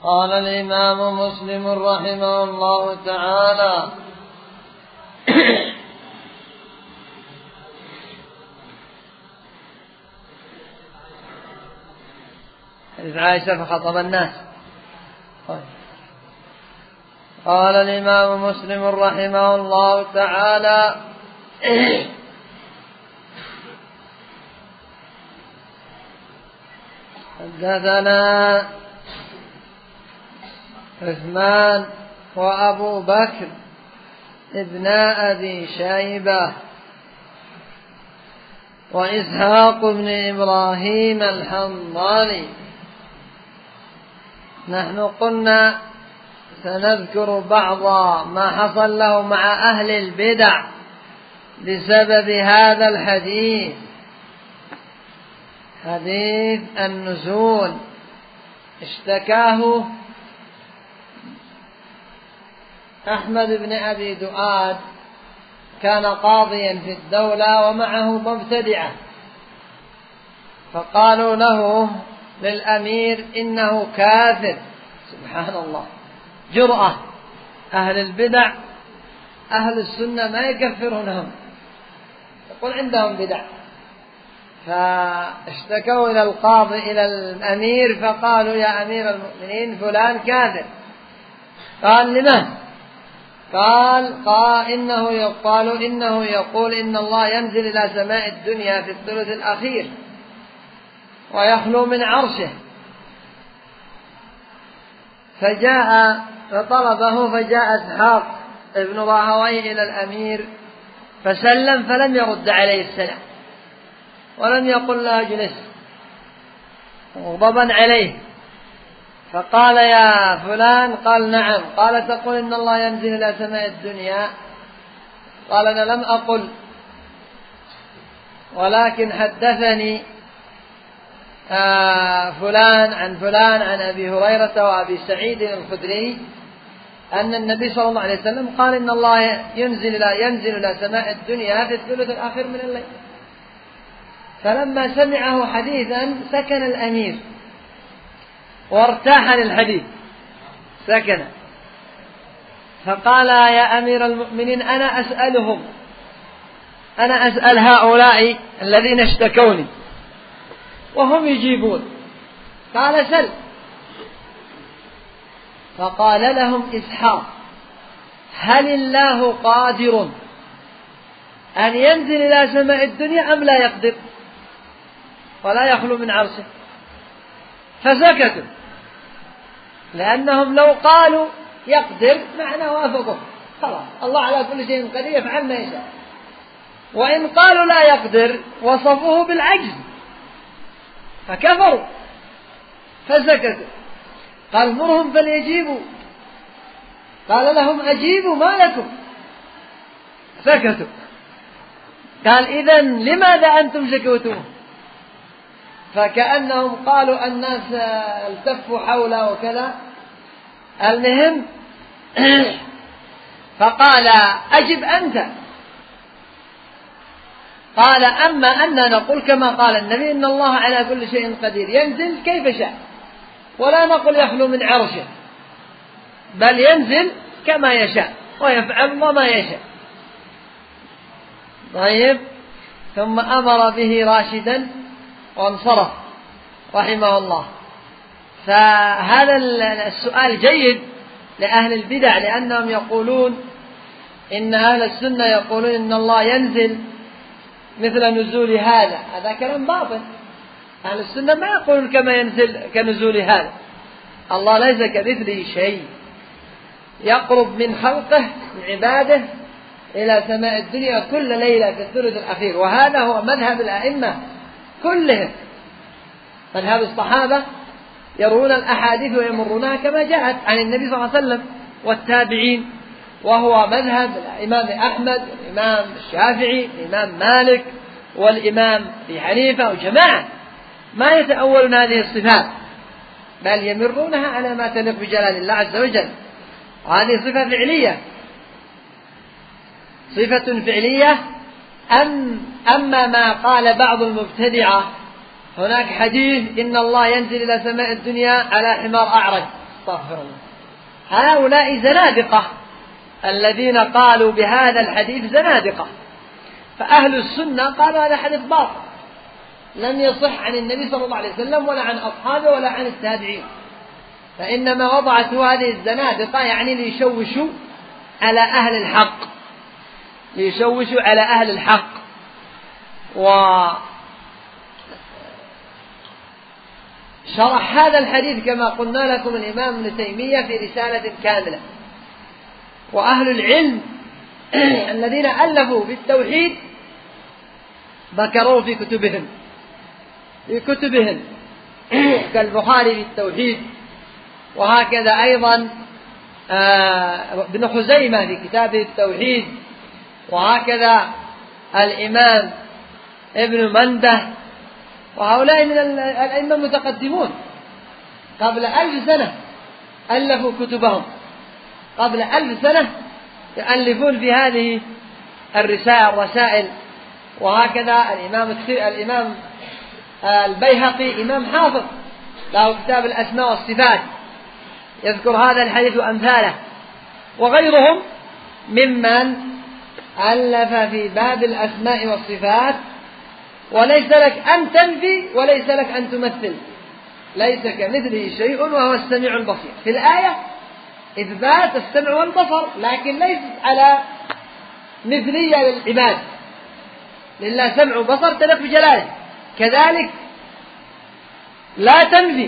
قال الإمام مسلم رحمه الله تعالى: حديث عائشة فخطب الناس. قال الإمام مسلم رحمه الله تعالى: حدثنا عثمان وأبو بكر ابن أبي شيبة وإسحاق بن إبراهيم الحنظلي. نحن قلنا سنذكر بعض ما حصل له مع أهل البدع بسبب هذا الحديث، حديث النزول. اشتكاه أحمد بن أبي دؤاد، كان قاضيا في الدولة ومعه مبتدعة، فقالوا له للأمير إنه كافر. سبحان الله، جرأة أهل البدع. أهل السنة ما يكفرونهم، يقول عندهم بدع. فاشتكوا إلى القاضي إلى الأمير فقالوا: يا أمير المؤمنين فلان كافر. قال: لماذا؟ قال إنه يقول إن الله ينزل إلى سماء الدنيا في الثلث الأخير ويخلو من عرشه. فطلبه، فجاء إسحاق ابن راهويه إلى الأمير فسلم، فلم يرد عليه السلام ولم يقل له اجلس، غضبا عليه. فقال: يا فلان. قال: نعم. قال: تقول إن الله ينزل إلى سماء الدنيا؟ قال: أنا لم أقل، ولكن حدثني فلان عن أبي هريرة وأبي سعيد الخدري أن النبي صلى الله عليه وسلم قال إن الله ينزل إلى سماء الدنيا في الثلث الأخير من الليل. فلما سمعه حديثا سكن الأمير وارتاح للحديث، سكن. فقال: يا أمير المؤمنين أنا أسأل هؤلاء الذين اشتكوني وهم يجيبون. قال: سل. فقال لهم إسحاق: هل الله قادر أن ينزل إلى سماء الدنيا أم لا يقدر ولا يخلو من عرشه؟ فسكتوا، لأنهم لو قالوا يقدر معنى وافقوا، خلاص الله على كل شيء قدير يفعل ما يشاء. وإن قالوا لا يقدر وصفوه بالعجز فكفروا، فسكتوا. قال: مرهم فليجيبوا. قال لهم: أجيبوا، ما لكم؟ سكتوا. قال: إذن لماذا أنتم سكتون؟ فكأنهم قالوا الناس التفوا حوله وكذا. المهم فقال: أجب أنت. قال: أما أننا نقول كما قال النبي إن الله على كل شيء قدير، ينزل كيف شاء، ولا نقول يخلو من عرشه، بل ينزل كما يشاء ويفعل ما يشاء. طيب. ثم أمر به راشدا وانصرف رحمه الله. فهذا السؤال جيد لأهل البدع، لأنهم يقولون إن أهل السنة يقولون إن الله ينزل مثل نزول هذا كلام باطل. أهل السنة ما يقولون كما ينزل كنزول هذا. الله ليس كمثله شيء، يقرب من خلقه من عباده إلى سماء الدنيا كل ليلة في الثلث الأخير، وهذا هو مذهب الأئمة كلهم. مذهب الصحابة يرون الأحاديث ويمرونها كما جاءت عن النبي صلى الله عليه وسلم والتابعين، وهو مذهب الإمام أحمد والإمام الشافعي والإمام مالك والإمام أبي حنيفة وجماعة ما يتأولون هذه الصفات، بل يمرونها على ما تليق بجلال الله عز وجل. وهذه صفة فعلية، صفة فعلية. أما ما قال بعض المبتدعة، هناك حديث إن الله ينزل إلى سماء الدنيا على حمار أعرج، استغفر الله. هؤلاء زنادقة، الذين قالوا بهذا الحديث زنادقة. فأهل السنة قالوا هذا حديث باطل لم يصح عن النبي صلى الله عليه وسلم ولا عن أصحابه ولا عن التابعين، فإنما وضعته هذه الزنادقة يعني ليشوشوا على أهل الحق، ليشوشوا على أهل الحق. وشرح هذا الحديث كما قلنا لكم الإمام ابن تيمية في رسالة كاملة. وأهل العلم الذين ألفوا بالتوحيد ذكروا في كتبهم كالبخاري في التوحيد، وهكذا أيضا ابن خزيمة في كتابه التوحيد، وهكذا الإمام ابن منده، وهؤلاء من الأئمة المتقدمون قبل 1000 سنة ألفوا كتبهم، قبل 1000 سنة يؤلفون في هذه الرسائل. وهكذا الإمام البيهقي إمام حافظ له كتاب الأسماء والصفات يذكر هذا الحديث وأمثاله، وغيرهم ممن ألف في باب الأسماء والصفات. وليس لك أن تنفي وليس لك أن تمثل، ليس كمثله شيء وهو السميع البصير. في الآية إثبات السمع والبصر، لكن ليس على مثلية للعباد، لله سمع وبصر تليق بجلاله. كذلك لا تنفي،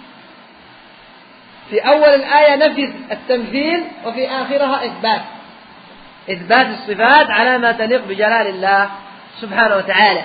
في أول الآية نفي التمثيل وفي آخرها إثبات الصفات على ما تليق بجلال الله سبحانه وتعالى.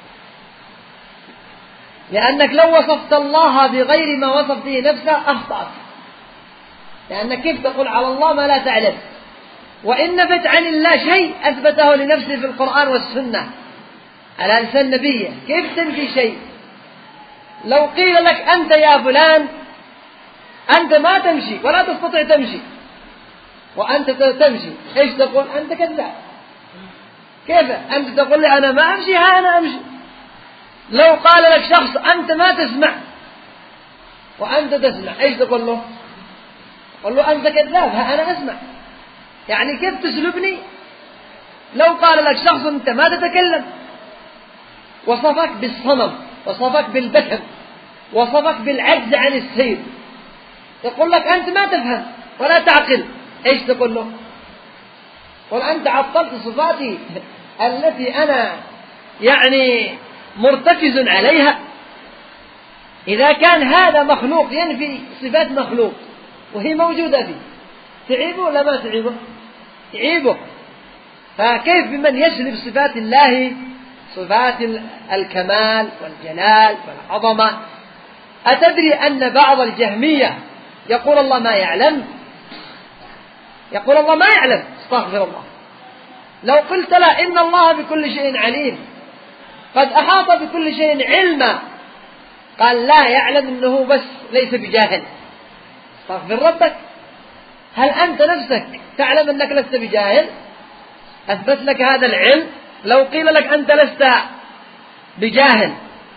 لأنك لو وصفت الله بغير ما وصف به نفسه أخطأت، لأنك كيف تقول على الله ما لا تعلم؟ وإن نفت عن الله شيء أثبته لنفسه في القرآن والسنة على لسان نبيه، كيف تنفي شيء؟ لو قيل لك أنت يا فلان أنت ما تمشي ولا تستطيع تمشي وأنت تمشي، إيش تقول؟ أنت كذاب. كيف أنت تقول لي أنا ما أمشي؟ ها أنا أمشي. لو قال لك شخص أنت ما تسمع وأنت تسمع، إيش تقول له؟ قل له أنت كذاب، ها أنا أسمع. يعني كيف تسلبني؟ لو قال لك شخص أنت ما تتكلم وصفك بالصمم وصفك بالبكم وصفك بالعجز عن السير، يقول لك أنت ما تفهم ولا تعقل، إيش تقول له؟ قل أنت عطلت صفاتي التي أنا يعني مرتكز عليها. إذا كان هذا مخلوق ينفي صفات مخلوق وهي موجودة فيه، تعيبه ولا ما تعيبه؟ تعيبه. فكيف بمن يسلب صفات الله، صفات الكمال والجلال والعظمة؟ أتدري أن بعض الجهمية يقول الله ما يعلم؟ يقول الله ما يعلم، استغفر الله. لو قلت لا إن الله بكل شيء عليم قد أحاط بكل شيء علما، قال لا يعلم أنه بس ليس بجاهل. استغفر ربك. هل أنت نفسك تعلم أنك لست بجاهل؟ أثبت لك هذا العلم. لو قيل لك أنت لست بجاهل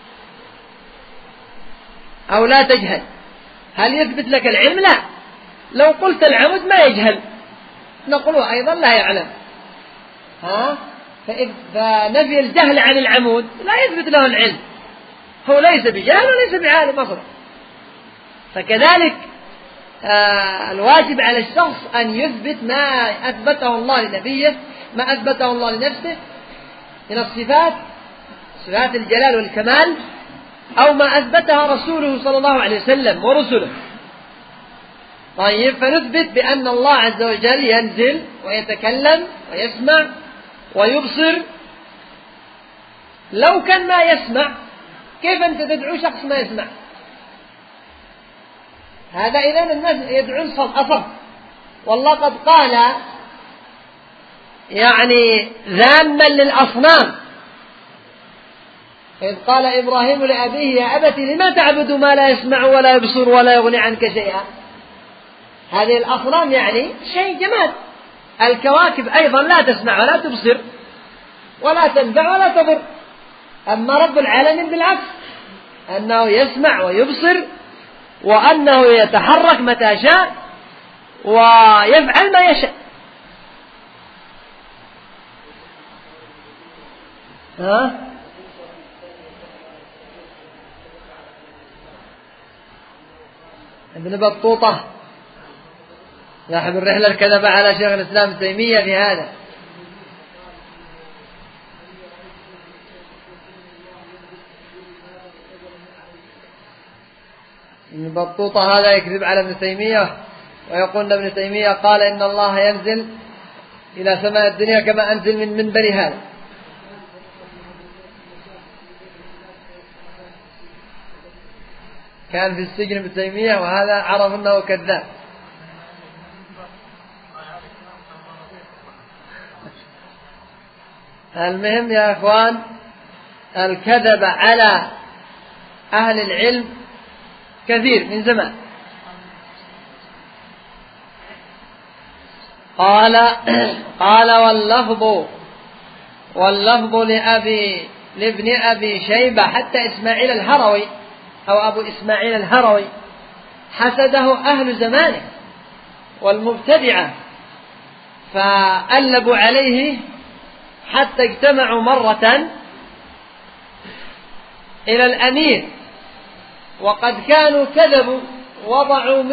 أو لا تجهل، هل يثبت لك العلم؟ لا. لو قلت العمود ما يجهل نقول أيضا لا يعلم. فنفي الجهل عن العمود لا يثبت له العلم، هو ليس بجاهل وليس بعالم أصلا. فكذلك الواجب على الشخص أن يثبت ما أثبته الله لنبيه، ما أثبته الله لنفسه من الصفات، صفات الجلال والكمال، أو ما أثبتها رسوله صلى الله عليه وسلم ورسله. طيب، فنثبت بأن الله عز وجل ينزل ويتكلم ويسمع ويبصر. لو كان ما يسمع كيف أنت تدعو شخص ما يسمع؟ هذا إذن الناس يدعون أصم. والله قد قال يعني ذاما للأصنام، إذ قال إبراهيم لأبيه يا أبت لما تعبد ما لا يسمع ولا يبصر ولا يغني عنك شيئا. هذه الأصنام يعني شيء جماد. الكواكب أيضا لا تسمع ولا تبصر ولا تنفع ولا تضر. أما رب العالمين بالعكس، أنه يسمع ويبصر وأنه يتحرك متى شاء ويفعل ما يشاء. ابن بطوطة صاحب الرحلة الكذبة على شيخ الإسلام ابن تيمية في هذا. ابن بطوطة هذا يكذب على ابن تيمية ويقول ابن تيمية قال إن الله ينزل إلى سماء الدنيا كما أنزل من منبر هذا. كان في السجن ابن تيمية وهذا عرف أنه كذاب. المهم يا أخوان، الكذب على أهل العلم كثير من زمان. قال واللفظ لابن أبي شيبة حتى إسماعيل الهروي أو أبو إسماعيل الهروي حسده أهل زمانه والمبتدعة فألبوا عليه حتى اجتمعوا مرة إلى الأمير، وقد كانوا كذبوا وضعوا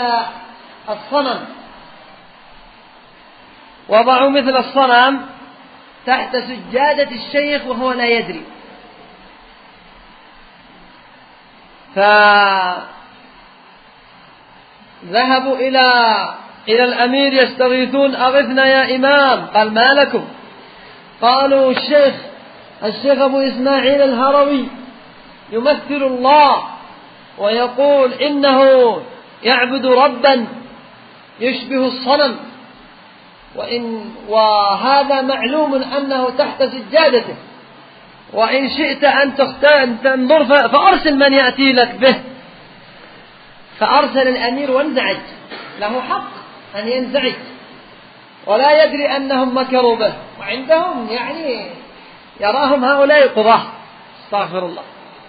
مثل الصنم تحت سجادة الشيخ وهو لا يدري. فذهبوا إلى الأمير يستغيثون أغثنا يا إمام. قال ما لكم؟ قالوا الشيخ أبو إسماعيل الهروي يمثل الله ويقول إنه يعبد ربا يشبه الصنم، وهذا معلوم أنه تحت سجادته، وإن شئت أن تنظر فأرسل من يأتي لك به. فأرسل الأمير وانزعج، له حق أن ينزعج ولا يدري أنهم مكروا به، وعندهم يعني يراهم هؤلاء قضاة استغفر الله.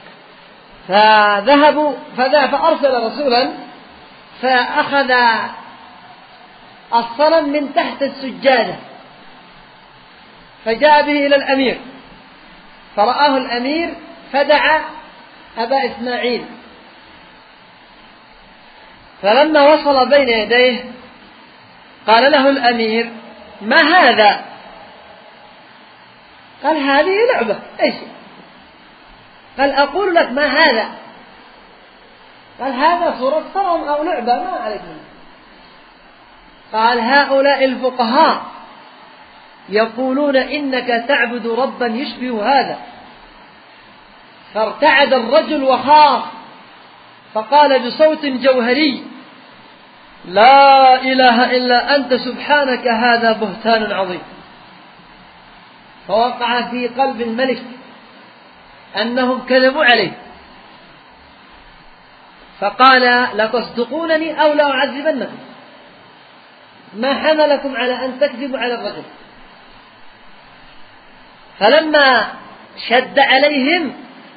فأرسل رسولا فأخذ الصنم من تحت السجادة فجاء به إلى الأمير، فرآه الأمير فدعا أبا إسماعيل، فلما وصل بين يديه قال له الأمير ما هذا؟ قال هذه لعبة. إيش؟ قال أقول لك ما هذا؟ قال هذا صورة صنم أو لعبة ما عليك منه. قال هؤلاء الفقهاء يقولون إنك تعبد ربا يشبه هذا. فارتعد الرجل وخاف فقال بصوت جوهري لا إله إلا أنت سبحانك هذا بهتان عظيم. فوقع في قلب الملك أنهم كذبوا عليه، فقال لتصدقونني أو لا أعذبنكم. ما حملكم على أن تكذبوا على الرجل؟ فلما شد عليهم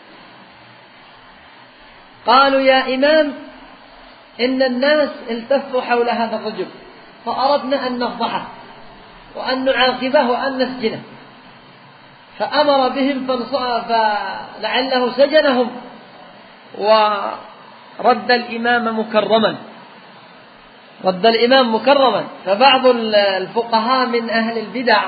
قالوا يا إمام إن الناس التفوا حول هذا الرجل فأردنا أن نفضحه وأن نعاقبه وأن نسجنه، فأمر بهم فلعله سجنهم ورد الإمام مكرما. فبعض الفقهاء من أهل البدع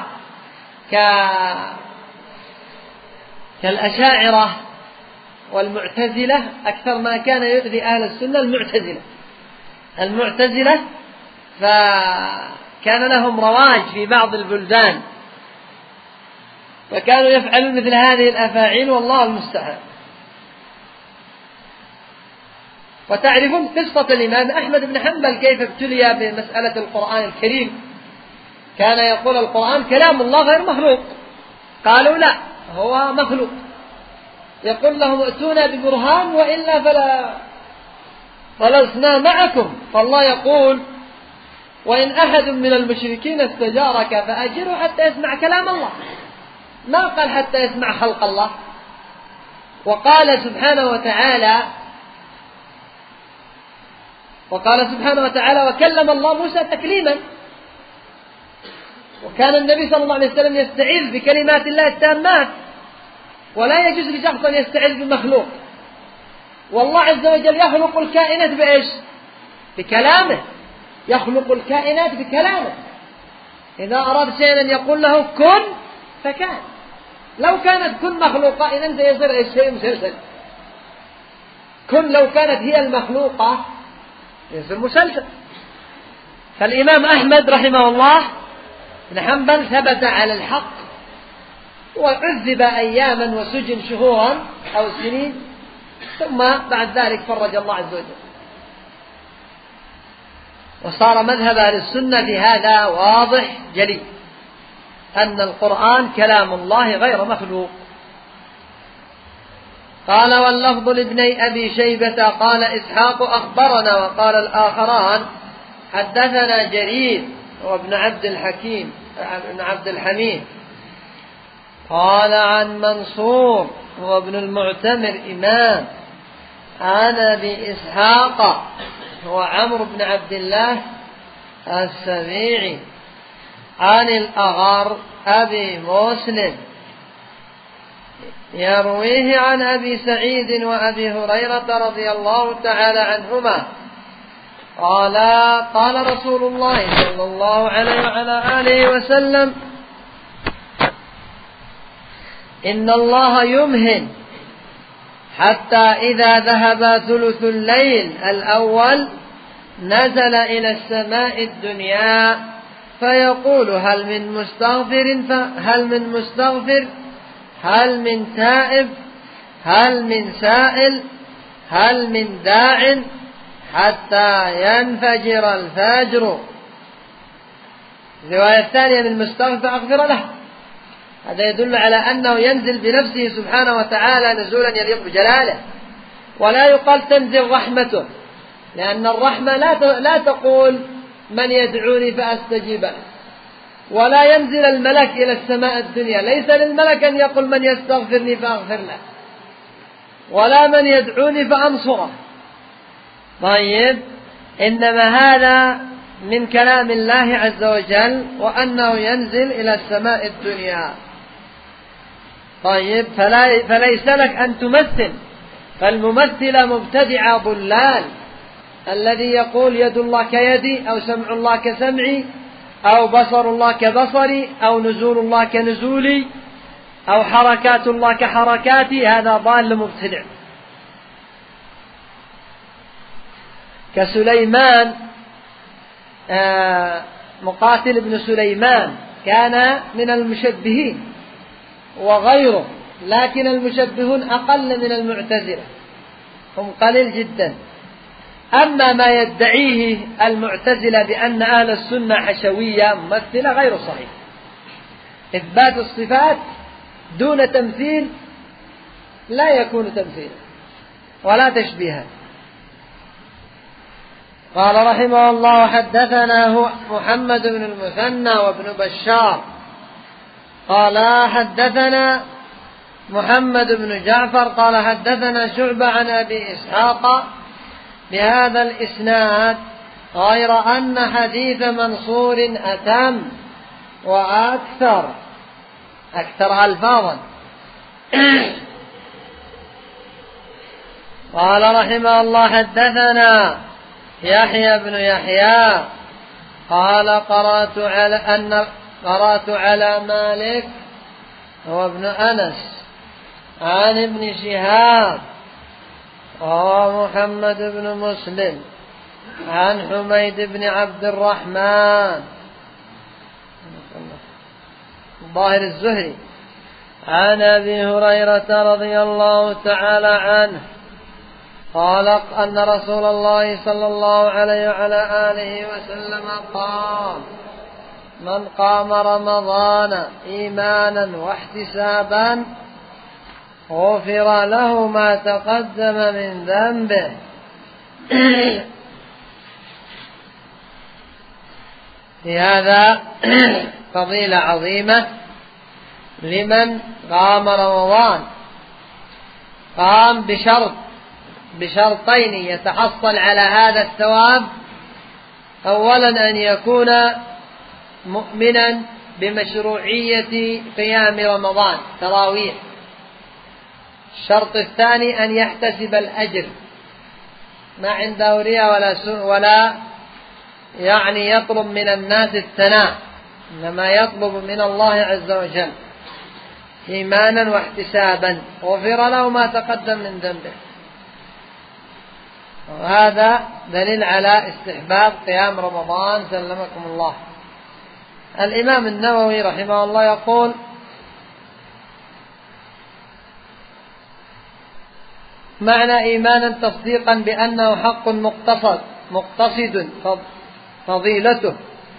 كالأشاعرة والمعتزلة أكثر ما كان يؤذي أهل السنة المعتزلة فكان لهم رواج في بعض البلدان فكانوا يفعلون مثل هذه الأفاعيل والله المستعان. وتعرفون قصة الإمام أحمد بن حنبل كيف ابتلي بمسألة القرآن الكريم. كان يقول القرآن كلام الله غير مخلوق، قالوا لا هو مخلوق. يقول لهم ائتونا ببرهان وإلا فلسنا معكم. فالله يقول وإن أحد من المشركين استجارك فأجره حتى يسمع كلام الله، ما قال حتى يسمع خلق الله. وقال سبحانه وتعالى وقال سبحانه وتعالى: وكلم الله موسى تكليما. وكان النبي صلى الله عليه وسلم يستعيذ بكلمات الله التامات، ولا يجوز لشخص أن يستعيذ بمخلوق. والله عز وجل يخلق الكائنات بإيش؟ بكلامه. يخلق الكائنات بكلامه. إذا أراد شيئا أن يقول له كن فكان. لو كانت كن مخلوقة إذن سيصير الشيء مسلسل. كن لو كانت هي المخلوقة يصير مسلسل. فالإمام أحمد رحمه الله بن حنبل ثبت على الحق، وعذب أياما وسجن شهورا أو سنين، ثم بعد ذلك فرج الله عز وجل، وصار مذهب أهل السنة في هذا واضح جلي، أن القرآن كلام الله غير مخلوق. قال: واللفظ لابني أبي شيبة قال إسحاق أخبرنا، وقال الآخران حدثنا جرير وابن عبد الحميد قال عن منصور وابن المعتمر إمام عن أبي إسحاق هو عمرو بن عبد الله السبيعي عن الأغر أبي مسلم يرويه عن أبي سعيد وأبي هريرة رضي الله تعالى عنهما قال: قال رسول الله صلى الله عليه وعلى آله وسلم: إن الله يمهل حتى إذا ذهب ثلث الليل الأول نزل إلى السماء الدنيا فيقول: هل من مستغفر هل من تائب هل من سائل هل من داع حتى ينفجر الفجر. الرواية الثانية: من مستغفر أغفر له. هذا يدل على أنه ينزل بنفسه سبحانه وتعالى نزولا يليق بجلاله، ولا يقال تنزل رحمته، لأن الرحمة لا تقول من يدعوني فأستجيب له، ولا ينزل الملك إلى السماء الدنيا، ليس للملك أن يقول من يستغفرني فأغفر له، ولا من يدعوني فأنصره. طيب، إنما هذا من كلام الله عز وجل، وأنه ينزل إلى السماء الدنيا. طيب، فليس لك أن تمثل، فالممثل مبتدع ضلال، الذي يقول يد الله كيدي أو سمع الله كسمعي أو بصر الله كبصري أو نزول الله كنزولي أو حركات الله كحركاتي، هذا ضال مبتدع. كسليمان، مقاتل بن سليمان كان من المشبهين وغيره، لكن المشبهون أقل من المعتزلة، هم قليل جدا. أما ما يدعيه المعتزلة بأن أهل السنة حشوية ممثلة غير صحيح. إثبات الصفات دون تمثيل لا يكون تمثيلا ولا تشبيها. قال رحمه الله: حدثنا محمد بن المثنى وابن بشار قال حدثنا محمد بن جعفر قال حدثنا شعبة عن أبي إسحاق بهذا الإسناد، غير أن حديث منصور أتم وأكثر ألفاظا. قال رحمه الله: حدثنا يحيى بن يحيى قال قرأت على مالك هو ابن أنس عن ابن شهاب ومحمد بن مسلم عن حميد بن عبد الرحمن الظاهر الزهري عن أبي هريرة رضي الله تعالى عنه قال أن رسول الله صلى الله عليه وعلى آله وسلم قال: من قام رمضان إيمانا واحتسابا غفر له ما تقدم من ذنبه. في هذا فضيلة عظيمة لمن قام رمضان، قام بشرط بشرطين يتحصل على هذا الثواب: أولا أن يكون مؤمنا بمشروعية قيام رمضان تراويح. الشرط الثاني أن يحتسب الأجر، ما عنده رياء ولا يعني يطلب من الناس الثناء، إنما يطلب من الله عز وجل إيمانا واحتسابا، غفر له ما تقدم من ذنبه. وهذا دليل على استحباب قيام رمضان سلمكم الله. الإمام النووي رحمه الله يقول: معنى إيمانا تصديقا بأنه حق مقتصد فضيلته،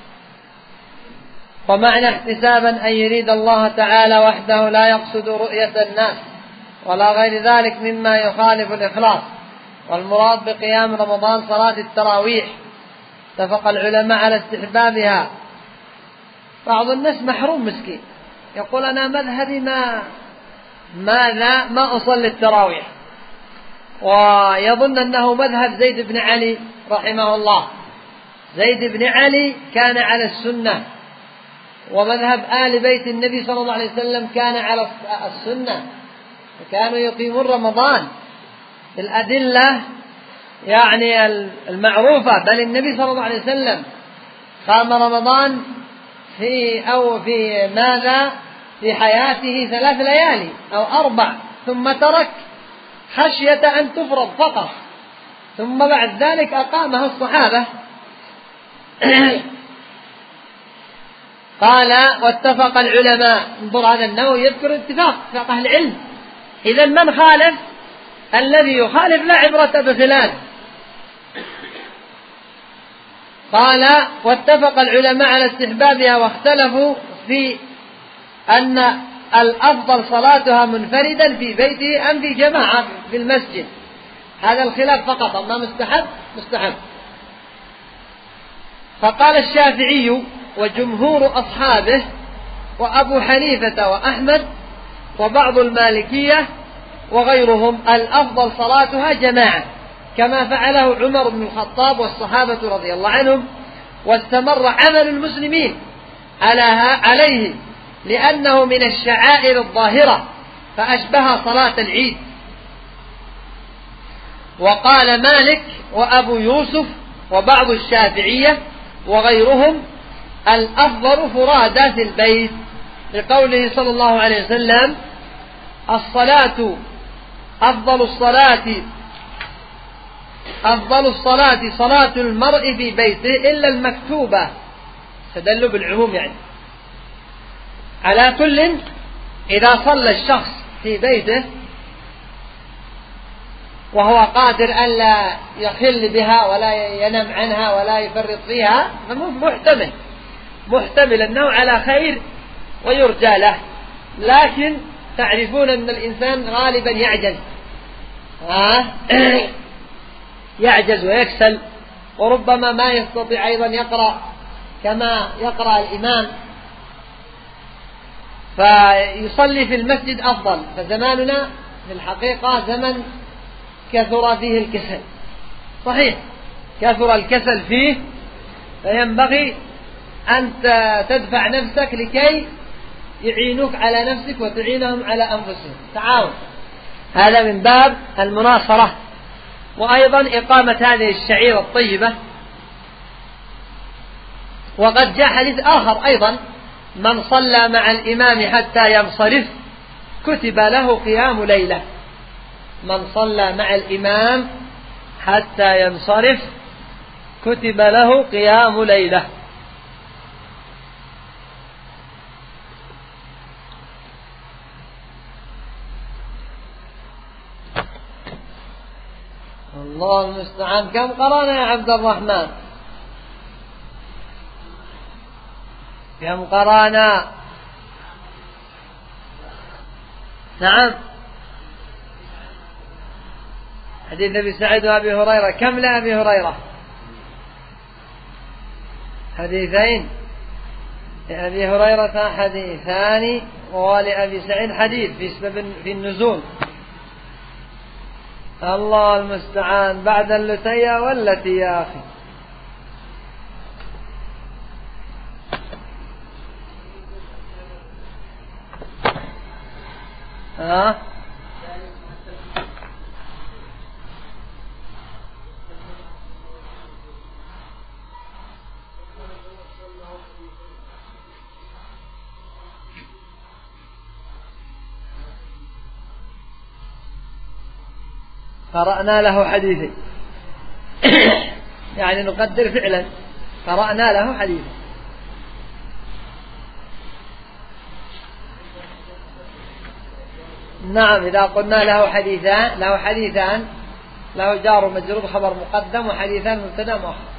ومعنى احتسابا أن يريد الله تعالى وحده لا يقصد رؤية الناس ولا غير ذلك مما يخالف الإخلاص. والمراد بقيام رمضان صلاة التراويح، اتفق العلماء على استحبابها. بعض الناس محروم مسكين، يقول أنا مذهبي ما أصلي التراويح، ويظن أنه مذهب زيد بن علي رحمه الله. زيد بن علي كان على السنة، ومذهب آل بيت النبي صلى الله عليه وسلم كان على السنة، وكانوا يقيمون رمضان بالأدلة يعني المعروفة. بل النبي صلى الله عليه وسلم قام رمضان في حياته 3 ليالي أو 4، ثم ترك خشية أن تفرض فقط، ثم بعد ذلك أقامها الصحابة. قال: واتفق العلماء. انظر، هذا النووي يذكر اتفاق أهل العلم. إذا من خالف، الذي يخالف لا عبرة بخلاف. قال: واتفق العلماء على استحبابها، واختلفوا في أن الأفضل صلاتها منفردا في بيته أم في جماعة في المسجد. هذا الخلاف فقط، أما مستحب. فقال الشافعي وجمهور أصحابه وأبو حنيفة وأحمد وبعض المالكية وغيرهم: الأفضل صلاتها جماعة، كما فعله عمر بن الخطاب والصحابة رضي الله عنهم، واستمر عمل المسلمين عليه، لأنه من الشعائر الظاهرة، فأشبه صلاة العيد. وقال مالك وأبو يوسف وبعض الشافعية وغيرهم: الأفضل فرادى في البيت، لقوله صلى الله عليه وسلم: أفضل الصلاة صلاة المرء في بيته إلا المكتوبة. تدل بالعموم يعني. على كل، إذا صلى الشخص في بيته وهو قادر أن لا يخل بها ولا ينام عنها ولا يفرط فيها، محتمل أنه على خير ويرجى له. لكن تعرفون أن الإنسان غالبا يعجز ويكسل، وربما ما يستطيع أيضا يقرأ كما يقرأ الإمام، فيصلي في المسجد أفضل. فزماننا في الحقيقة زمن كثر فيه الكسل، صحيح كثر الكسل فيه، فينبغي أن تدفع نفسك لكي يعينوك على نفسك وتعينهم على أنفسهم، تعاون. هذا من باب المناصرة. وأيضا إقامة هذه الشعيرة الطيبة. وقد جاء حديث آخر أيضا: من صلى مع الإمام حتى ينصرف كتب له قيام ليلة. من صلى مع الإمام حتى ينصرف كتب له قيام ليلة. الله المستعان. كم قرأنا يا عبد الرحمن؟ كم قرأنا؟ نعم، حديث أبي سعيد وأبي هريرة. كم لأبي هريرة؟ حديثين. لأبي هريرة حديثان، ولأبي سعيد حديث في النزول. الله المستعان. بعد اللتية والتي يا أخي. ها قرأنا له حديثا يعني نقدر فعلا قرأنا له حديثا. نعم إذا قلنا له حديثان له جار ومجرور خبر مقدم وحديثان مبتدا مؤخر.